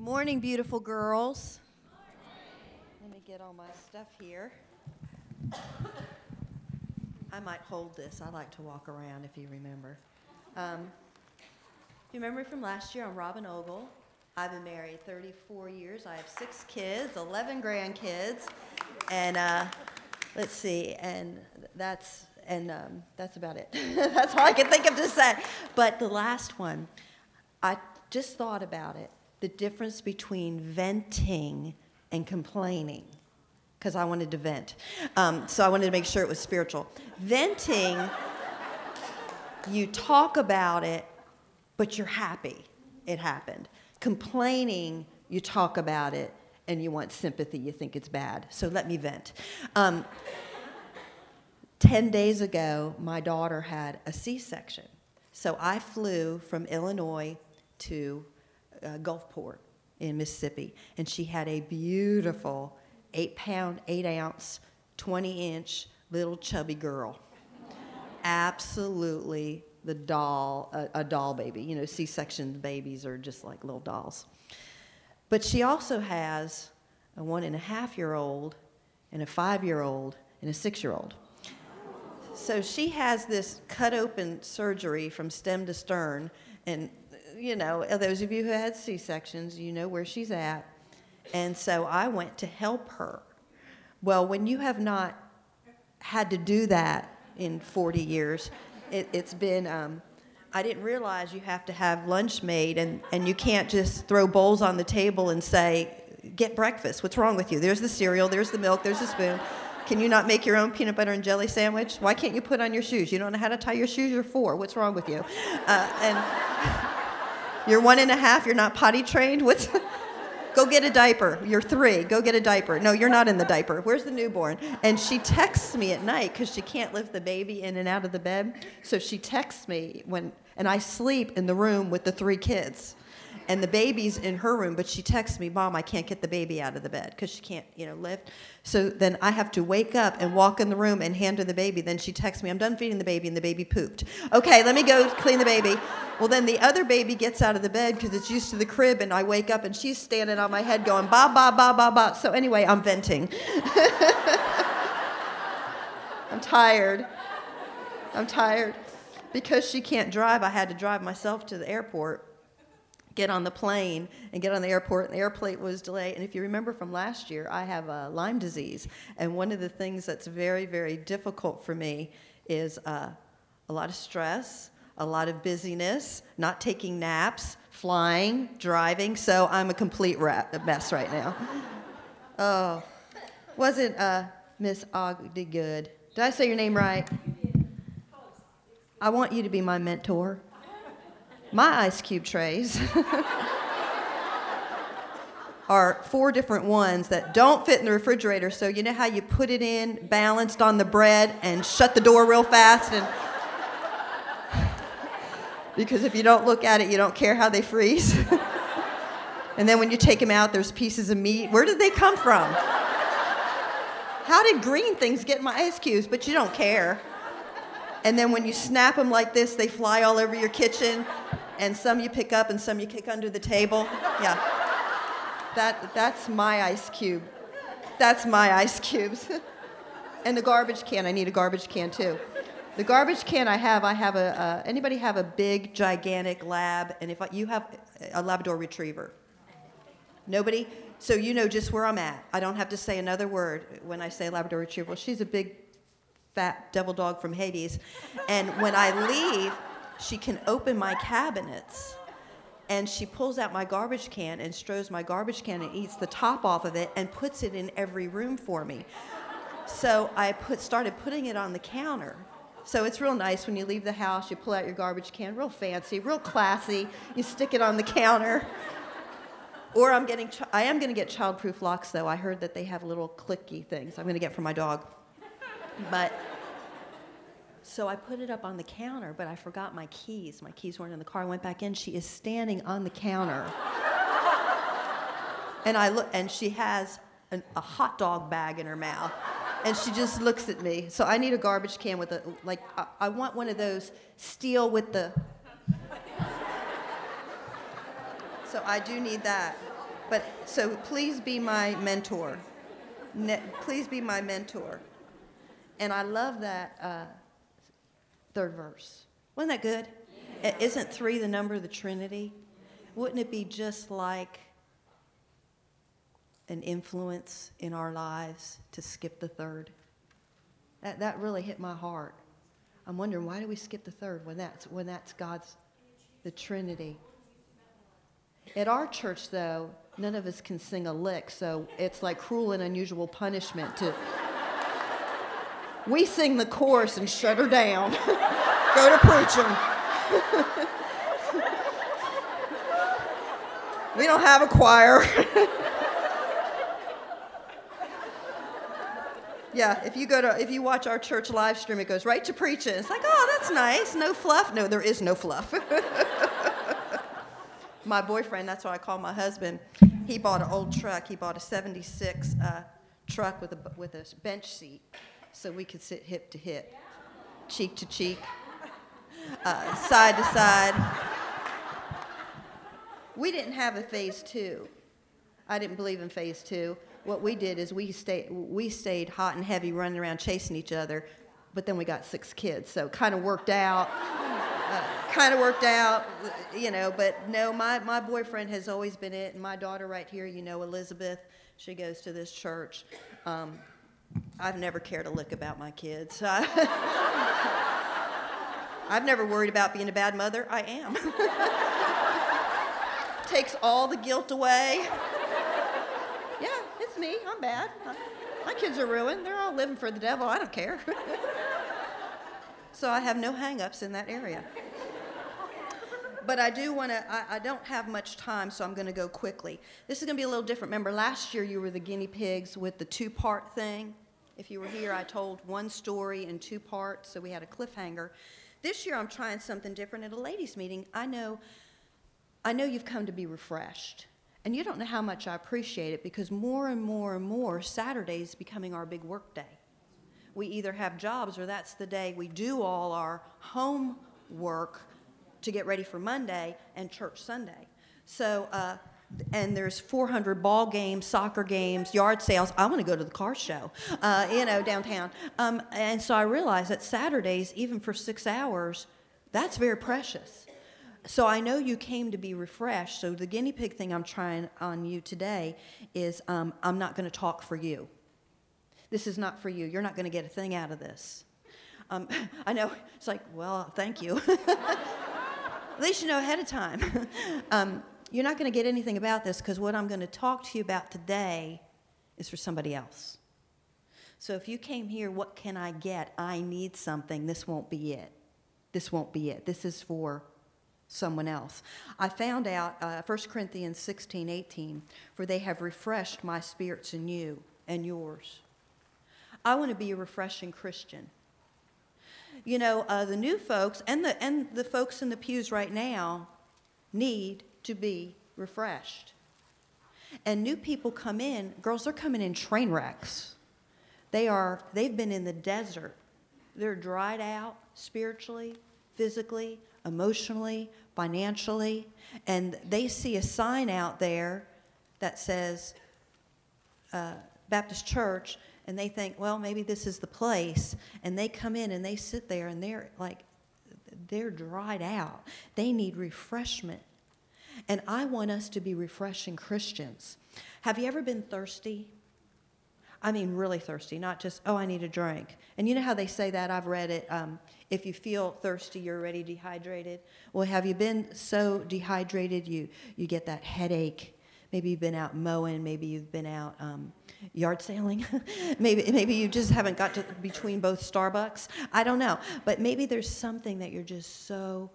Morning, beautiful girls. Let me get all my stuff here. I might hold this. I like to walk around, if you remember. You remember me from last year? I'm Robin Ogle. I've been married 34 years. I have 6 kids, 11 grandkids, and let's see, and that's about it. That's all I can think of to say. But the last one, I just thought about it. The difference between venting and complaining, because I wanted to vent. So I wanted to make sure it was spiritual. Venting, you talk about it, but you're happy it happened. Complaining, you talk about it, and you want sympathy. You think it's bad. So let me vent. 10 days ago, my daughter had a C-section. So I flew from Illinois to Gulfport in Mississippi, and she had a beautiful 8-pound, 8-ounce, 20-inch little chubby girl. Absolutely the doll, a doll baby. You know, C-section babies are just like little dolls. But she also has a 1.5-year-old and a 5-year-old and a 6-year-old. So she has this cut open surgery from stem to stern, and you know, those of you who had C-sections, you know where she's at. And so I went to help her. Well, when you have not had to do that in 40 years, it's been, I didn't realize you have to have lunch made, and you can't just throw bowls on the table and say, get breakfast. What's wrong with you? There's the cereal, there's the milk, there's the spoon. Can you not make your own peanut butter and jelly sandwich? Why can't you put on your shoes? You don't know how to tie your shoes? You're 4. What's wrong with you? And you're 1.5. You're not potty trained. Go get a diaper. You're 3. Go get a diaper. No, you're not in the diaper. Where's the newborn? And she texts me at night because she can't lift the baby in and out of the bed. So she texts me and I sleep in the room with the 3 kids. And the baby's in her room, but she texts me, Mom, I can't get the baby out of the bed because she can't, lift. So then I have to wake up and walk in the room and hand her the baby. Then she texts me, I'm done feeding the baby, and the baby pooped. Okay, let me go clean the baby. Well, then the other baby gets out of the bed because it's used to the crib, and I wake up, and she's standing on my head going, ba, ba, ba, ba, ba. So anyway, I'm venting. I'm tired. Because she can't drive, I had to drive myself to the airport, get on the plane, and get on the airport, and the airplane was delayed. And if you remember from last year, I have Lyme disease. And one of the things that's very, very difficult for me is a lot of stress, a lot of busyness, not taking naps, flying, driving. So I'm a complete mess right now. Oh, wasn't Miss Ogdegood? Did I say your name right? I want you to be my mentor. My ice cube trays are 4 different ones that don't fit in the refrigerator. So you know how you put it in balanced on the bread and shut the door real fast? And because if you don't look at it, you don't care how they freeze. And then when you take them out, there's pieces of meat. Where did they come from? How did green things get in my ice cubes? But you don't care. And then when you snap them like this, they fly all over your kitchen. And some you pick up and some you kick under the table. Yeah. That's my ice cube. That's my ice cubes. And the garbage can, I need a garbage can too. The garbage can I have anybody have a big, gigantic lab? And if you have a Labrador Retriever? Nobody? So you know just where I'm at. I don't have to say another word when I say Labrador Retriever. Well, she's a big, fat devil dog from Hades. And when I leave, she can open my cabinets, and she pulls out my garbage can and strews my garbage can and eats the top off of it and puts it in every room for me. So I started putting it on the counter. So it's real nice when you leave the house, you pull out your garbage can, real fancy, real classy. You stick it on the counter. Or I am going to get childproof locks, though. I heard that they have little clicky things I'm going to get for my dog. So I put it up on the counter, but I forgot my keys. My keys weren't in the car. I went back in. She is standing on the counter. And I look, and she has a hot dog bag in her mouth. And she just looks at me. So I need a garbage can with I want one of those steel with the... So I do need that. But so please be my mentor. Please be my mentor. And I love that third verse. Wasn't that good? Yeah. Isn't 3 the number of the Trinity? Wouldn't it be just like an influence in our lives to skip the third? That really hit my heart. I'm wondering, why do we skip the third when that's God's, the Trinity? At our church, though, none of us can sing a lick, so it's like cruel and unusual punishment to... We sing the chorus and shut her down. Go to preaching. We don't have a choir. Yeah, if you watch our church live stream, it goes right to preaching. It's like, oh, that's nice. No fluff. No, there is no fluff. My boyfriend, that's what I call my husband, he bought an old truck. He bought a 76 truck with a bench seat so we could sit hip to hip, cheek to cheek, side to side. We didn't have a phase 2. I didn't believe in phase 2. What we did is we stayed hot and heavy running around chasing each other, but then we got 6 kids, so it kind of worked out. You know, but no, my boyfriend has always been it, and my daughter right here, you know, Elizabeth, she goes to this church. I've never cared a lick about my kids. I've never worried about being a bad mother. I am. Takes all the guilt away. Yeah, it's me. I'm bad. My kids are ruined. They're all living for the devil. I don't care. So I have no hang-ups in that area. But I do want to, I don't have much time, so I'm going to go quickly. This is going to be a little different. Remember, last year you were the guinea pigs with the 2-part thing. If you were here, I told one story in 2 parts, so we had a cliffhanger. This year I'm trying something different at a ladies' meeting. I know you've come to be refreshed. And you don't know how much I appreciate it, because more and more and more, Saturday is becoming our big work day. We either have jobs or that's the day we do all our homework to get ready for Monday and church Sunday. So, and there's 400 ball games, soccer games, yard sales. I want to go to the car show, you know, downtown. And so I realized that Saturdays, even for 6 hours, that's very precious. So I know you came to be refreshed. So the guinea pig thing I'm trying on you today is I'm not going to talk for you. This is not for you. You're not going to get a thing out of this. I know. It's like, well, thank you. At least you know ahead of time. You're not going to get anything about this, because what I'm going to talk to you about today is for somebody else. So if you came here, what can I get? I need something. This won't be it. This won't be it. This is for someone else. I found out 1 Corinthians 16:18, for they have refreshed my spirits in you and yours. I want to be a refreshing Christian. You know, the new folks and the folks in the pews right now need to be refreshed. And new people come in, girls, they're coming in train wrecks. They've been in the desert. They're dried out spiritually, physically, emotionally, financially, and they see a sign out there that says Baptist Church, and they think, well, maybe this is the place, and they come in and they sit there and they're dried out. They need refreshment. And I want us to be refreshing Christians. Have you ever been thirsty? I mean really thirsty, not just, oh, I need a drink. And you know how they say that? I've read it. If you feel thirsty, you're already dehydrated. Well, have you been so dehydrated you get that headache? Maybe you've been out mowing. Maybe you've been out yard sailing. maybe you just haven't got to between both Starbucks. I don't know. But maybe there's something that you're just so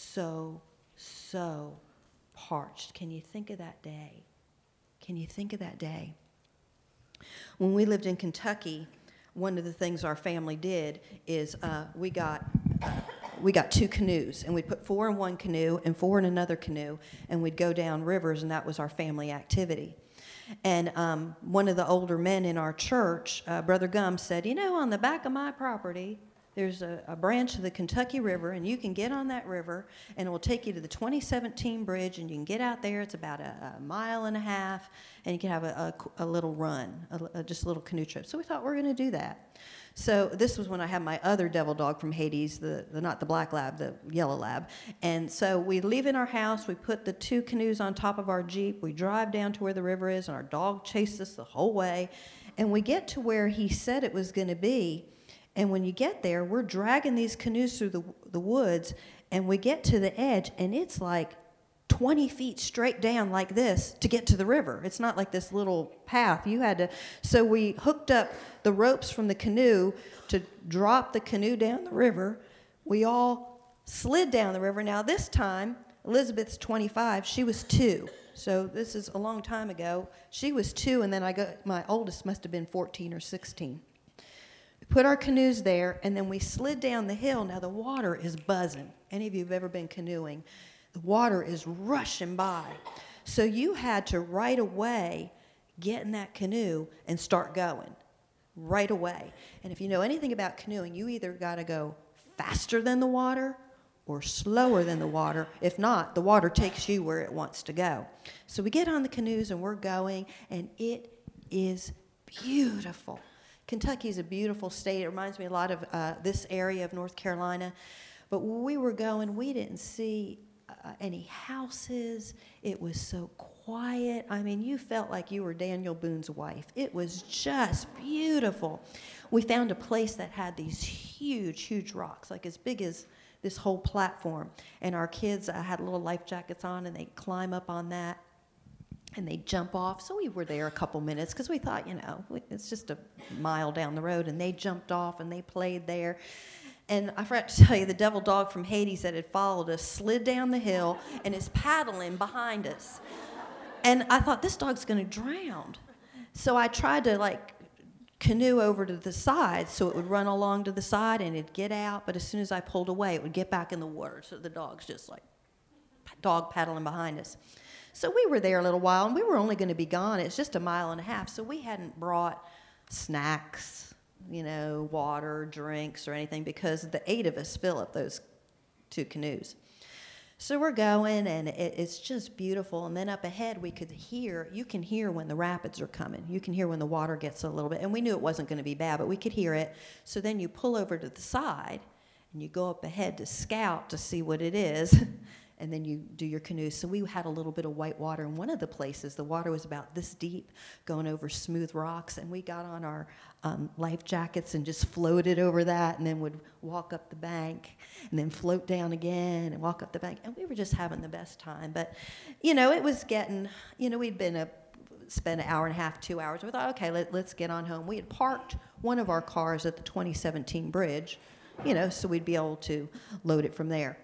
parched. Can you think of that day? Can you think of that day? When we lived in Kentucky, one of the things our family did is we got 2 canoes, and we'd put 4 in one canoe and 4 in another canoe, and we'd go down rivers, and that was our family activity. And one of the older men in our church, Brother Gum, said, you know, on the back of my property, There's a branch of the Kentucky River, and you can get on that river, and it will take you to the 2017 bridge, and you can get out there. It's about a mile and a half, and you can have a little run, just a little canoe trip. So we thought we're going to do that. So this was when I had my other devil dog from Hades, not the black lab, the yellow lab. And so we leave in our house, we put the 2 canoes on top of our Jeep, we drive down to where the river is, and our dog chased us the whole way. And we get to where he said it was going to be. And when you get there, we're dragging these canoes through the woods, and we get to the edge, and it's like 20 feet straight down like this to get to the river. It's not like this little path. So we hooked up the ropes from the canoe to drop the canoe down the river. We all slid down the river. Now this time, Elizabeth's 25, she was 2. So this is a long time ago. She was 2, and then my oldest must have been 14 or 16. We put our canoes there, and then we slid down the hill. Now the water is buzzing. Any of you have ever been canoeing? The water is rushing by. So you had to right away get in that canoe and start going right away. And if you know anything about canoeing, you either got to go faster than the water or slower than the water. If not, the water takes you where it wants to go. So we get on the canoes and we're going, and it is beautiful. Kentucky is a beautiful state. It reminds me a lot of this area of North Carolina. But when we were going, we didn't see any houses. It was so quiet. I mean, you felt like you were Daniel Boone's wife. It was just beautiful. We found a place that had these huge, huge rocks, like as big as this whole platform. And our kids had little life jackets on, and they'd climb up on that. And they jump off. So we were there a couple minutes because we thought, it's just a mile down the road. And they jumped off and they played there. And I forgot to tell you, the devil dog from Hades that had followed us slid down the hill and is paddling behind us. And I thought, this dog's going to drown. So I tried to canoe over to the side so it would run along to the side and it'd get out. But as soon as I pulled away, it would get back in the water. So the dog's just dog paddling behind us. So we were there a little while, and we were only going to be gone. It's just a mile and a half, so we hadn't brought snacks, water, drinks, or anything, because the 8 of us fill up those 2 canoes. So we're going, and it's just beautiful. And then up ahead, you can hear when the rapids are coming. You can hear when the water gets a little bit, and we knew it wasn't going to be bad, but we could hear it. So then you pull over to the side, and you go up ahead to scout to see what it is. And then you do your canoe. So we had a little bit of white water in one of the places. The water was about this deep, going over smooth rocks, and we got on our life jackets and just floated over that, and then would walk up the bank, and then float down again and walk up the bank. And we were just having the best time. But, it was getting, we'd spent an hour and a half, 2 hours. We thought, okay, let's get on home. We had parked one of our cars at the 2017 bridge, so we'd be able to load it from there.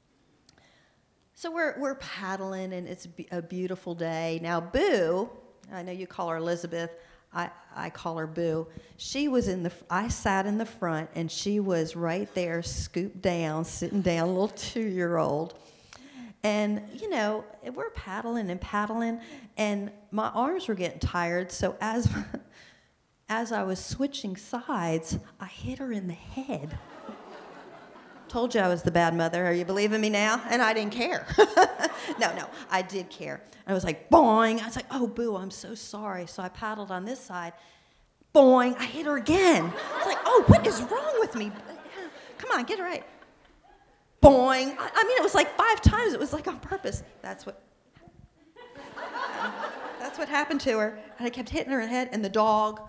So we're paddling, and it's a beautiful day. Now, Boo, I know you call her Elizabeth. I call her Boo. I sat in the front, and she was right there, scooped down, sitting down, a little 2-year-old. And, we're paddling and paddling, and my arms were getting tired. So as I was switching sides, I hit her in the head. Told you I was the bad mother. Are you believing me now? And I didn't care. No, I did care. I was like, boing. I was like, oh, Boo, I'm so sorry. So I paddled on this side. Boing. I hit her again. I was like, oh, what is wrong with me? Come on, get it right. Boing. I mean, it was like 5 times. It was like on purpose. That's what happened to her. And I kept hitting her in the head, and the dog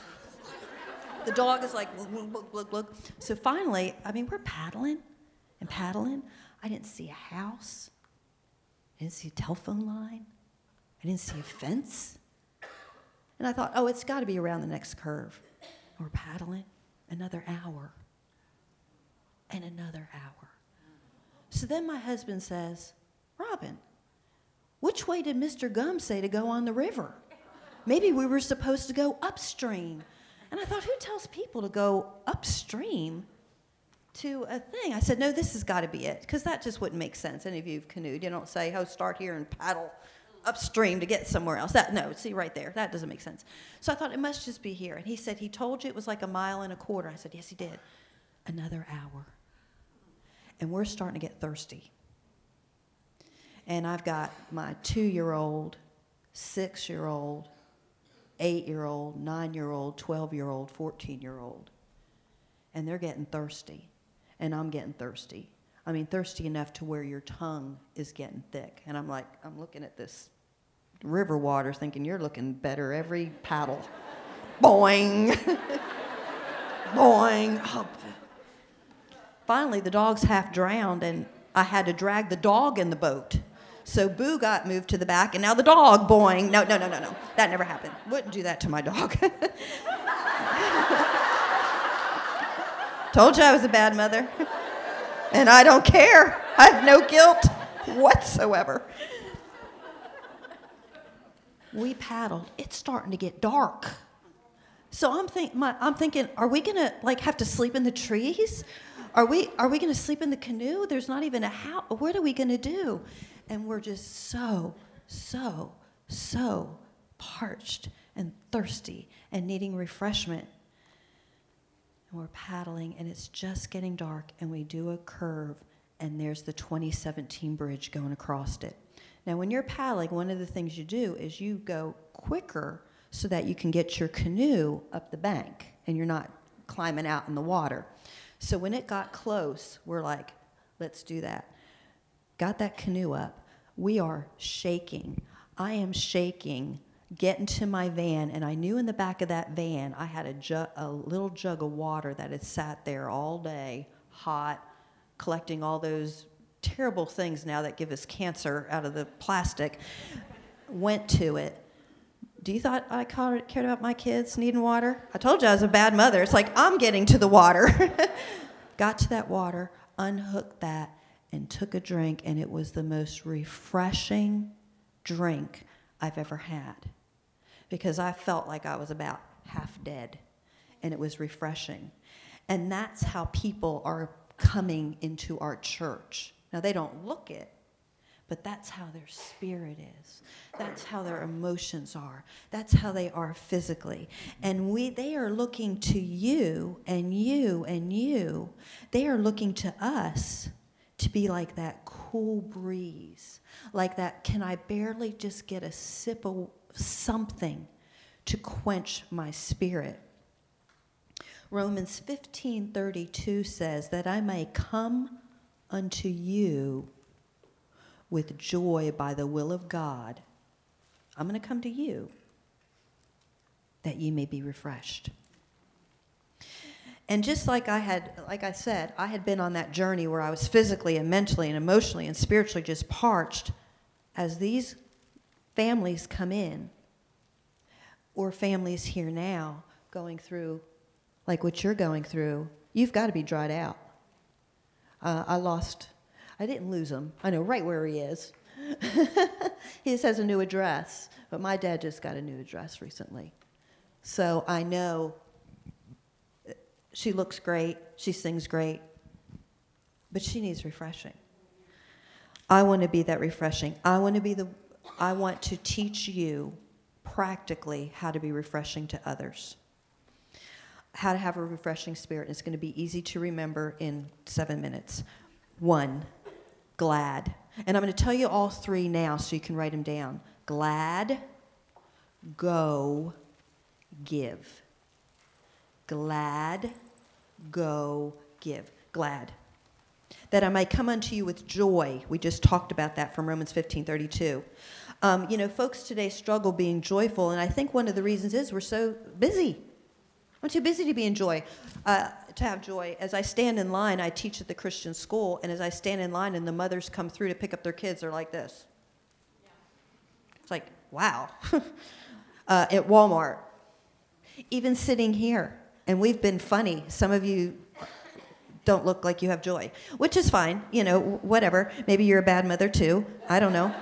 is like, look. So finally, we're paddling and paddling. I didn't see a house. I didn't see a telephone line. I didn't see a fence. And I thought, oh, it's got to be around the next curve. And we're paddling another hour and another hour. So then my husband says, Robin, which way did Mr. Gum say to go on the river? Maybe we were supposed to go upstream. And I thought, who tells people to go upstream to a thing? I said, no, this has got to be it, because that just wouldn't make sense. Any of you who've canoed, you don't say, oh, start here and paddle upstream to get somewhere else. No, see right there, that doesn't make sense. So I thought it must just be here. And he said, he told you it was like 1.25 miles. I said, yes, he did. another hour. And we're starting to get thirsty. And I've got my 2-year-old, 6-year-old, 8-year-old, 9-year-old, 12-year-old, 14-year-old. And they're getting thirsty. And I'm getting thirsty. I mean, thirsty enough to where your tongue is getting thick. And I'm looking at this river water thinking, you're looking better every paddle. Boing. Boing. Oh. Finally, the dog's half drowned, and I had to drag the dog in the boat. So Boo got moved to the back, and now the dog, boing. No. That never happened. Wouldn't do that to my dog. Told you I was a bad mother. And I don't care. I have no guilt whatsoever. We paddled. It's starting to get dark. So I'm thinking, are we gonna have to sleep in the trees? Are we gonna sleep in the canoe? There's not even a house. What are we gonna do? And we're just so parched and thirsty and needing refreshment. And we're paddling, and it's just getting dark, and we do a curve, and there's the 2017 bridge going across it. Now, when you're paddling, one of the things you do is you go quicker so that you can get your canoe up the bank, and you're not climbing out in the water. So when it got close, we're like, let's do that. Got that canoe up. We are shaking. I am shaking. Get into my van, and I knew in the back of that van I had a little jug of water that had sat there all day, hot, collecting all those terrible things now that give us cancer out of the plastic. Went to it. Do you thought I cared about my kids needing water? I told you I was a bad mother. It's like, I'm getting to the water. Got to that water, unhooked that, and took a drink, and it was the most refreshing drink I've ever had. Because I felt like I was about half dead, and it was refreshing. And that's how people are coming into our church. Now, they don't look it, but that's how their spirit is. That's how their emotions are. That's how they are physically. And they are looking to you and you and you. They are looking to us to be like that cool breeze, like that, can I barely just get a sip of something to quench my spirit? Romans 15:32 says that I may come unto you with joy by the will of God. I'm going to come to you that ye may be refreshed. And just like I said, I had been on that journey where I was physically and mentally and emotionally and spiritually just parched. As these families come in, or families here now going through like what you're going through, you've got to be dried out. I didn't lose him. I know right where he is. He just has a new address, but my dad just got a new address recently. So I know she looks great, she sings great, but she needs refreshing. I want to be that refreshing. I want to teach you practically how to be refreshing to others. How to have a refreshing spirit. It's going to be easy to remember in 7 minutes. 1, glad. And I'm going to tell you all 3 now so you can write them down. Glad, go, give. Glad, go, give. Glad. That I might come unto you with joy. We just talked about that from Romans 15:32. Folks today struggle being joyful, and I think one of the reasons is we're so busy. I'm too busy to be in joy, to have joy. As I stand in line, I teach at the Christian school, and as I stand in line and the mothers come through to pick up their kids, they're like this. Yeah. It's like, wow. At Walmart. Even sitting here, and we've been funny. Some of you don't look like you have joy, which is fine, whatever. Maybe you're a bad mother too. I don't know.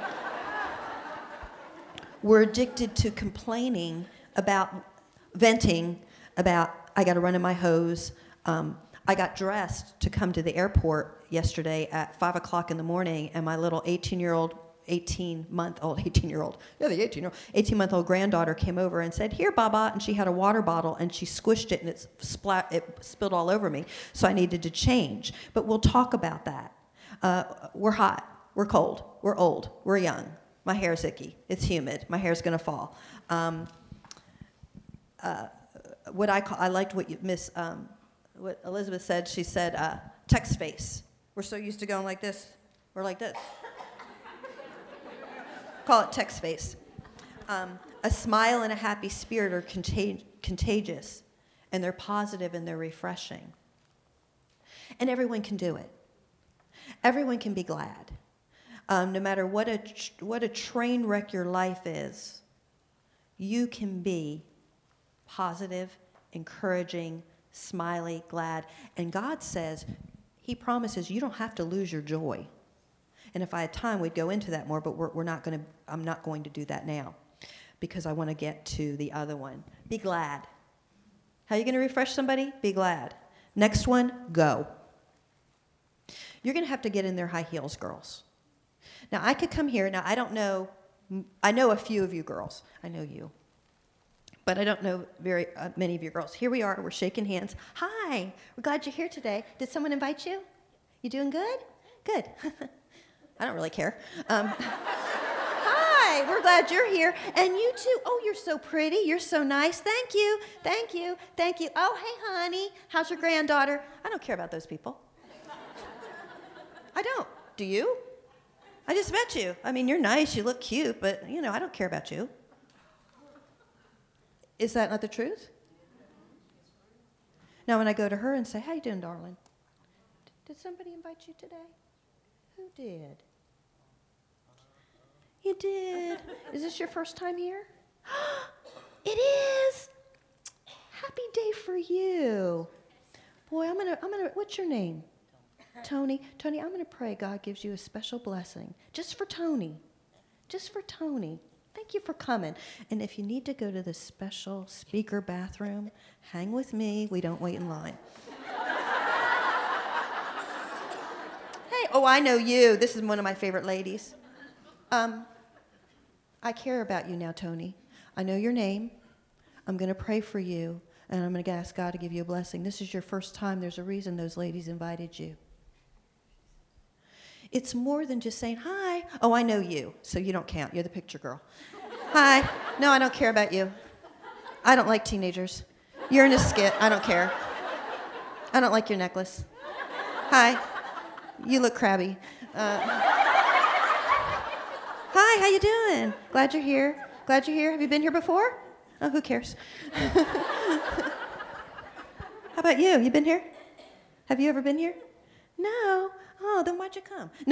We're addicted to complaining about, venting about, I got to run in my hose. I got dressed to come to the airport yesterday at 5 o'clock in the morning, and my little 18-year-old 18-month-old granddaughter came over and said, "Here, Baba," and she had a water bottle and she squished it and it spilled all over me. So I needed to change. But we'll talk about that. We're hot, we're cold, we're old, we're young. My hair's icky, it's humid, my hair's gonna fall. I liked what what Elizabeth said. She said, text face. We're so used to going like this. We're like this. Call it text face. A smile and a happy spirit are contagious, and they're positive and they're refreshing. And everyone can do it. Everyone can be glad. No matter what a train wreck your life is, you can be positive, encouraging, smiley, glad. And God says, He promises you don't have to lose your joy. And if I had time, we'd go into that more, but I'm not going to do that now because I want to get to the other one. Be glad. How are you going to refresh somebody? Be glad. Next one, go. You're going to have to get in their high heels, girls. Now, I could come here. Now, I don't know. I know a few of you girls. I know you. But I don't know very many of you girls. Here we are. We're shaking hands. Hi. We're glad you're here today. Did someone invite you? You doing good? Good. I don't really care. Hi. We're glad you're here. And you too. Oh, you're so pretty. You're so nice. Thank you. Thank you. Thank you. Oh, hey, honey. How's your granddaughter? I don't care about those people. I don't. Do you? I just met you. I mean, you're nice. You look cute. But, I don't care about you. Is that not the truth? Now, when I go to her and say, "How you doing, darling? Did somebody invite you today?" Who did? You did. Is this your first time here? It is. Happy day for you. Boy, I'm gonna, what's your name? Tony. Tony, I'm gonna pray God gives you a special blessing. Just for Tony. Just for Tony. Thank you for coming. And if you need to go to the special speaker bathroom, hang with me. We don't wait in line. Hey, oh, I know you. This is one of my favorite ladies. I care about you now, Tony. I know your name. I'm going to pray for you, and I'm going to ask God to give you a blessing. This is your first time. There's a reason those ladies invited you. It's more than just saying, "Hi." Oh, I know you, so you don't count. You're the picture girl. Hi. No, I don't care about you. I don't like teenagers. You're in a skit. I don't care. I don't like your necklace. Hi. You look crabby. Hi, how you doing? Glad you're here. Glad you're here. Have you been here before? Oh, who cares? How about you? You been here? Have you ever been here? No. Oh, then why'd you come? No.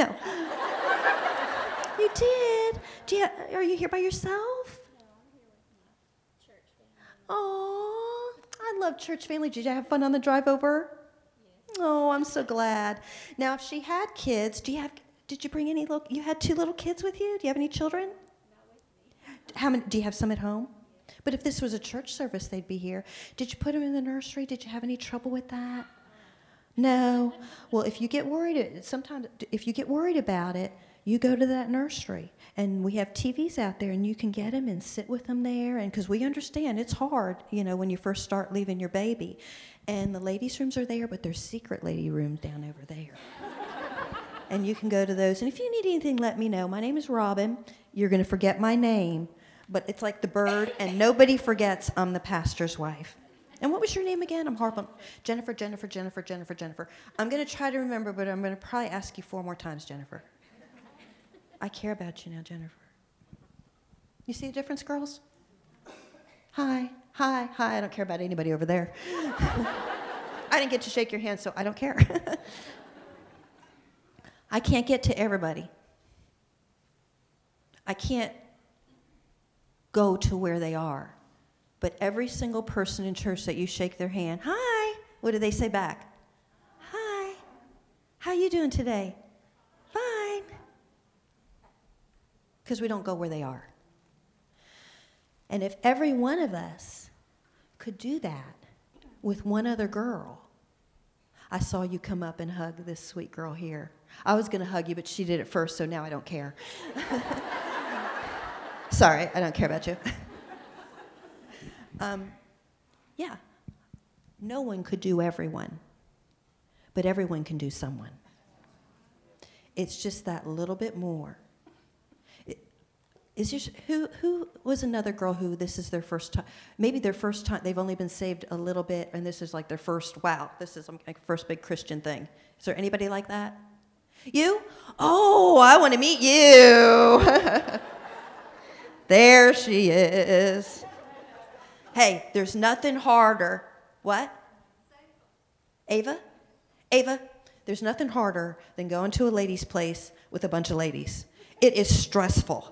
You did. Are you here by yourself? No, I'm here with my church family. Oh, I love church family. Did you have fun on the drive over? Yes. Oh, I'm so glad. Now, if she had kids, did you bring any you had 2 little kids with you? Do you have any children? Not with me. How many, do you have some at home? Yes. But if this was a church service, they'd be here. Did you put them in the nursery? Did you have any trouble with that? No. Well, if you get worried about it, you go to that nursery, and we have TVs out there, and you can get them and sit with them there, and because we understand it's hard, when you first start leaving your baby. And the ladies' rooms are there, but there's secret lady rooms down over there. And you can go to those. And if you need anything, let me know. My name is Robin. You're going to forget my name, but it's like the bird, and nobody forgets I'm the pastor's wife. And what was your name again? I'm horrible. Jennifer. I'm going to try to remember, but I'm going to probably ask you 4 more times, Jennifer. I care about you now, Jennifer. You see the difference, girls? Hi. I don't care about anybody over there. I didn't get to shake your hand, so I don't care. I can't get to everybody. I can't go to where they are. But every single person in church that you shake their hand, "Hi," what do they say back? "Hi. How you doing today?" "Fine." Because we don't go where they are. And if every one of us could do that with one other girl, I saw you come up and hug this sweet girl here. I was going to hug you, but she did it first, so now I don't care. Sorry, I don't care about you. Yeah, no one could do everyone, but everyone can do someone. It's just that little bit more. Who was another girl who this is their first time? Maybe their first time, they've only been saved a little bit, and this is like their first, wow, this is like first big Christian thing. Is there anybody like that? You? Oh, I want to meet you. There she is. Hey, there's nothing harder. What? Ava? Ava, there's nothing harder than going to a lady's place with a bunch of ladies. It is stressful.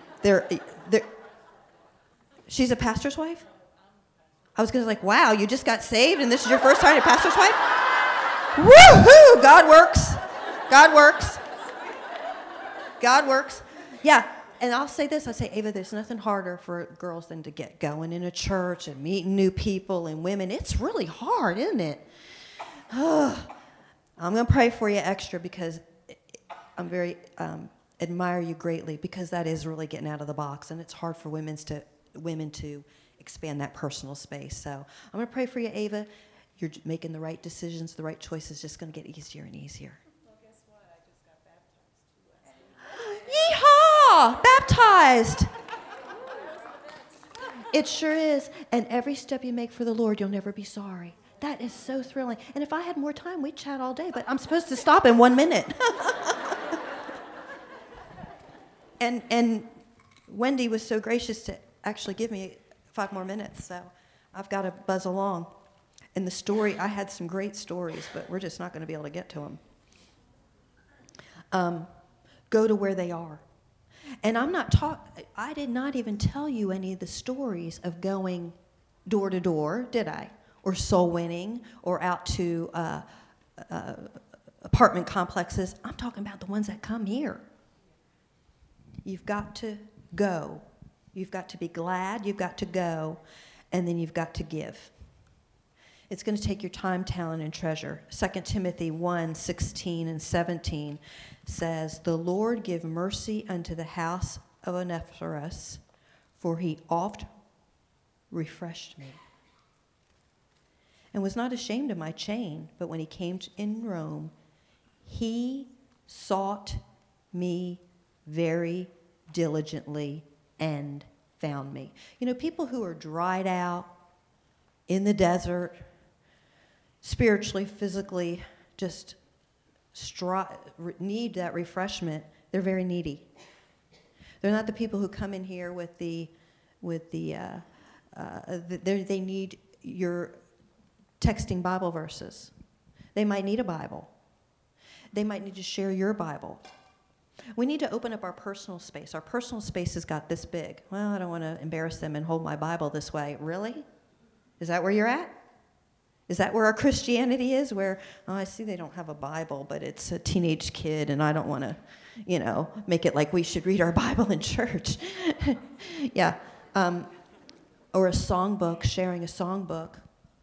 She's a pastor's wife? I was going to like, wow, you just got saved and this is your first time a pastor's wife? Woohoo! God works. God works. God works. Yeah, and I'll say this. I'll say, Ava, there's nothing harder for girls than to get going in a church and meeting new people and women. It's really hard, isn't it? I'm going to pray for you extra because I'm very... admire you greatly because that is really getting out of the box, and it's hard for women to expand that personal space. So I'm going to pray for you, Ava. You're making the right decisions, the right choices, just going to get easier and easier. Well, guess what? I just got baptized too last week. Yeehaw! Baptized! It sure is. And every step you make for the Lord, you'll never be sorry. That is so thrilling. And if I had more time, we'd chat all day, but I'm supposed to stop in 1 minute. And Wendy was so gracious to actually give me 5 more minutes, so I've got to buzz along. And the story, I had some great stories, but we're just not going to be able to get to them. Go to where they are. And I did not even tell you any of the stories of going door to door, did I? Or soul winning, or out to apartment complexes. I'm talking about the ones that come here. You've got to go. You've got to be glad. You've got to go. And then you've got to give. It's going to take your time, talent, and treasure. 2 Timothy 1:16 and 17 says, "The Lord give mercy unto the house of Onesiphorus, for he oft refreshed me, and was not ashamed of my chain. But when he came in Rome, he sought me very diligently and found me." You know, people who are dried out in the desert, spiritually, physically, just need that refreshment. They're very needy. They're not the people who come in here they need your texting Bible verses. They might need a Bible. They might need to share your Bible. We need to open up our personal space. Our personal space has got this big. Well, I don't want to embarrass them and hold my Bible this way. Really? Is that where you're at? Is that where our Christianity is? Where, oh, I see they don't have a Bible, but it's a teenage kid, and I don't want to, make it like we should read our Bible in church. Yeah. Or a songbook, sharing a songbook.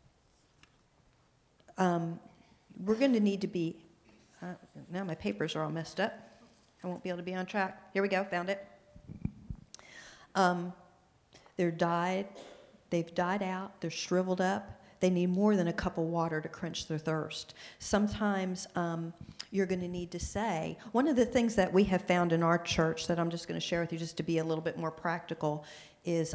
We're going to need to be, now my papers are all messed up. I won't be able to be on track. Here we go, found it. They've died out, they're shriveled up. They need more than a cup of water to quench their thirst. Sometimes you're going to need to say, one of the things that we have found in our church that I'm just going to share with you just to be a little bit more practical is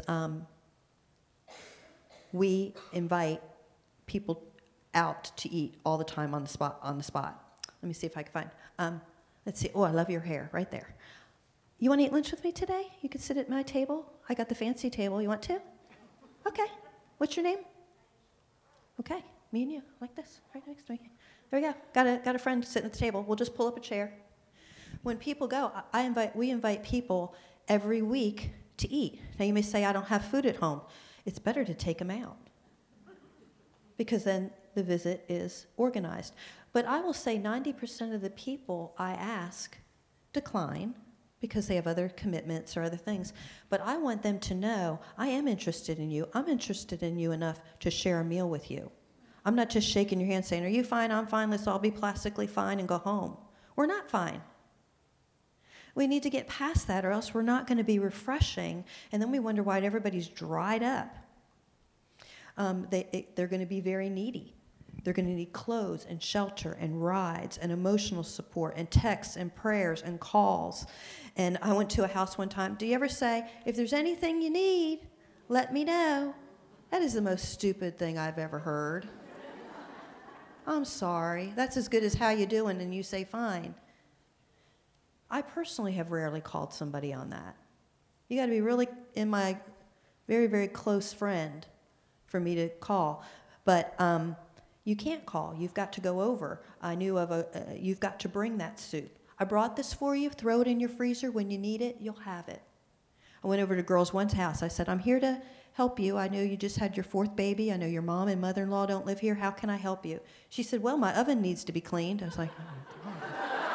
we invite people out to eat all the time on the spot. Let me see if I can find, let's see, oh, I love your hair, right there. You want to eat lunch with me today? You can sit at my table. I got the fancy table. You want to? Okay. What's your name? Okay, me and you, like this, right next to me. There we go. Got a friend sitting at the table. We'll just pull up a chair. When people go, we invite people every week to eat. Now you may say, I don't have food at home. It's better to take them out, because then the visit is organized. But I will say 90% of the people I ask decline because they have other commitments or other things. But I want them to know, I am interested in you. I'm interested in you enough to share a meal with you. I'm not just shaking your hand saying, are you fine? I'm fine. Let's all be plastically fine and go home. We're not fine. We need to get past that, or else we're not going to be refreshing, and then we wonder why everybody's dried up. They're going to be very needy. They're going to need clothes and shelter and rides and emotional support and texts and prayers and calls. And I went to a house one time. Do you ever say, if there's anything you need, let me know? That is the most stupid thing I've ever heard. I'm sorry. That's as good as how you doing, and you say fine. I personally have rarely called somebody on that. You got to be really in my very, very close friend for me to call. But you can't call. You've got to go over. I knew of you've got to bring that soup. I brought this for you. Throw it in your freezer. When you need it, you'll have it. I went over to Girls One's house. I said, I'm here to help you. I know you just had your 4th baby. I know your mom and mother-in-law don't live here. How can I help you? She said, well, my oven needs to be cleaned. I was like, oh, God.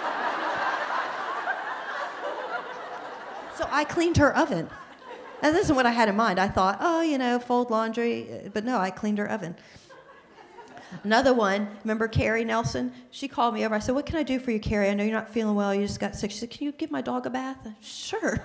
So I cleaned her oven. Now, this isn't what I had in mind. I thought, oh, fold laundry. But no, I cleaned her oven. Another one, remember Carrie Nelson? She called me over. I said, what can I do for you, Carrie? I know you're not feeling well. You just got sick. She said, can you give my dog a bath? Sure.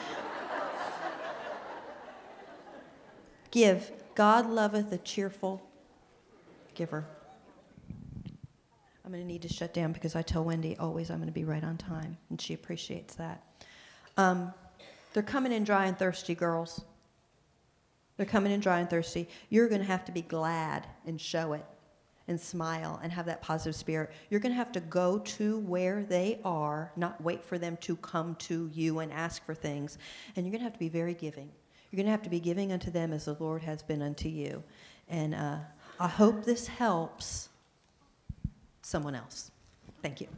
Give. God loveth a cheerful giver. I'm going to need to shut down because I tell Wendy always I'm going to be right on time, and she appreciates that. They're coming in dry and thirsty, girls. They're coming in dry and thirsty. You're going to have to be glad and show it and smile and have that positive spirit. You're going to have to go to where they are, not wait for them to come to you and ask for things. And you're going to have to be very giving. You're going to have to be giving unto them as the Lord has been unto you. And I hope this helps someone else. Thank you.